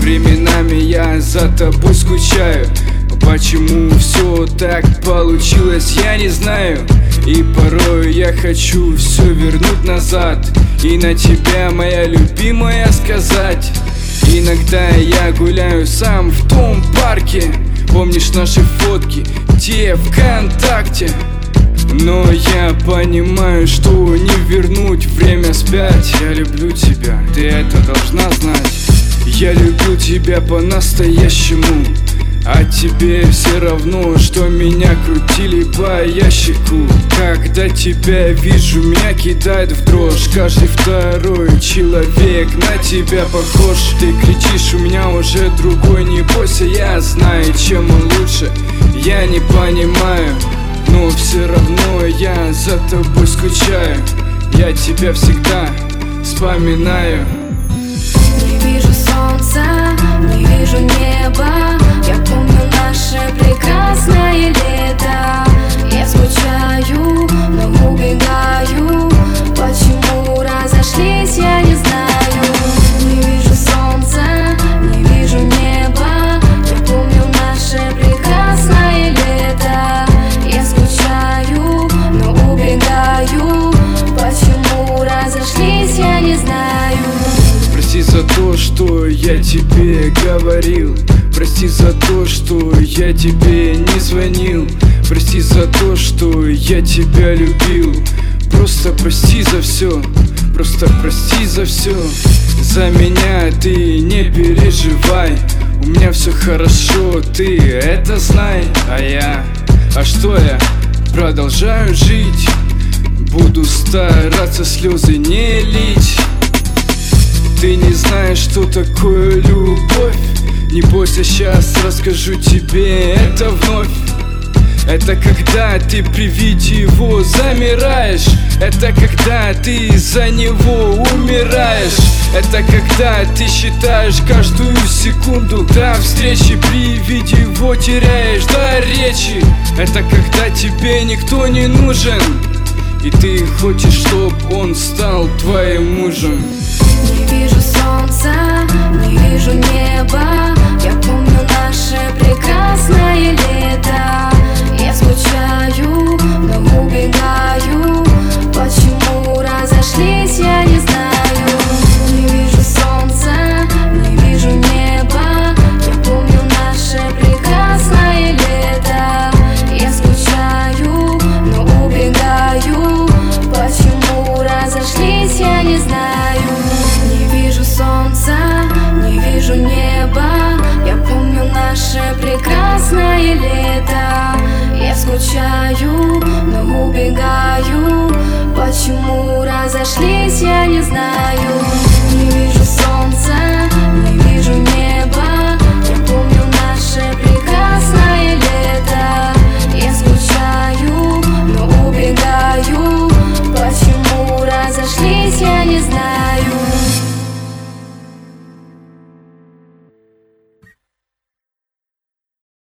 Временами я за тобой скучаю. Почему все так получилось, я не знаю. И порой я хочу все вернуть назад и на тебя, моя любимая, сказать. Иногда я гуляю сам в том парке. Помнишь наши фотки, те ВКонтакте? Но я понимаю, что не вернуть время вспять. Я люблю тебя, ты это должна знать. Я люблю тебя по-настоящему, а тебе все равно, что меня крутили по ящику. Когда тебя вижу, меня кидает в дрожь. Каждый второй человек на тебя похож. Ты кричишь, у меня уже другой, не бойся, я знаю, чем он лучше. Я не понимаю, но все равно я за тобой скучаю. Я тебя всегда вспоминаю. Не вижу солнца, не вижу неба. Я помню наше прекрасное лето. Я скучаю, но убегаю. Почему разошлись, я не знаю. Не вижу солнца, не вижу неба. Я помню наше прекрасное лето. Я скучаю, но убегаю. Почему разошлись, я не знаю. Прости за то, что я тебе говорил. Прости за то, что я тебе не звонил. Прости за то, что я тебя любил. Просто прости за все, просто прости за все. За меня ты не переживай. У меня все хорошо, ты это знай. А что я? Продолжаю жить. Буду стараться слезы не лить. Ты не знаешь, что такое любовь. Не бойся, сейчас расскажу тебе это вновь. Это когда ты при виде его замираешь. Это когда ты за него умираешь. Это когда ты считаешь каждую секунду до встречи, при виде его теряешь до речи. Это когда тебе никто не нужен, и ты хочешь, чтоб он стал твоим мужем. Не вижу солнца, не вижу неба. Я помню наше прекрасное лето. Я скучаю, но убегаю. Почему разошлись, я не знаю. Не вижу солнца, не вижу неба. Я помню наше прекрасное лето. Я скучаю, но убегаю. Почему разошлись, я не знаю. Не вижу солнца, не вижу неба. Я помню наше прекрасное лето. Я скучаю, но убегаю. Почему